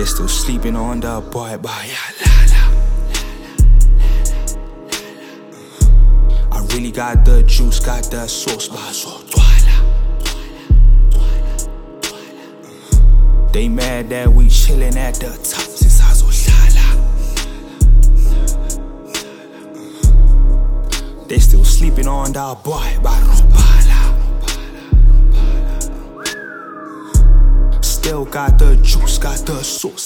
They still sleeping on the boy, I really got the juice, got the sauce, They mad that we chillin' at the top. They still sleeping on the boy, Still got the juice, got the sauce,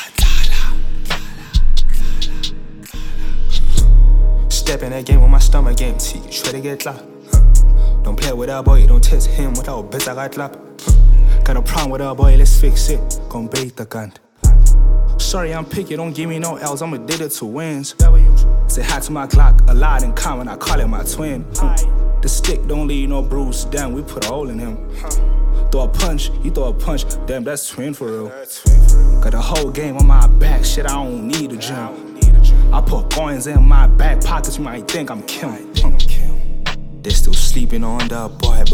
Step in that game with my stomach empty, try to get locked. Don't play with that boy, don't test him without bets, I got lap. Got a problem with that boy, let's fix it, gon' bait the gun. Sorry, I'm picky, don't give me no L's, I'm addicted to wins. Say hi to my Glock, a lot in common, I call it my twin. The stick don't leave no bruise, damn, we put a hole in him. Throw a punch, you throw a punch, damn, that's twin for real. Got the whole game on my back, shit, I don't need a gym. I put coins in my back pockets, you might think I'm Kim. They still sleeping on the boy,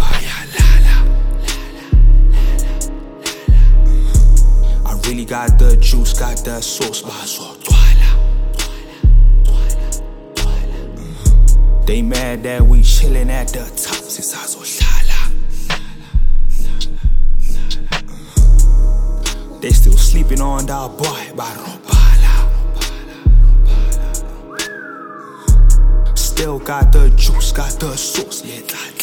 I really got the juice, got the sauce, They mad that we chillin' at the top. They still sleeping on the boy, Still got the juice, got the sauce,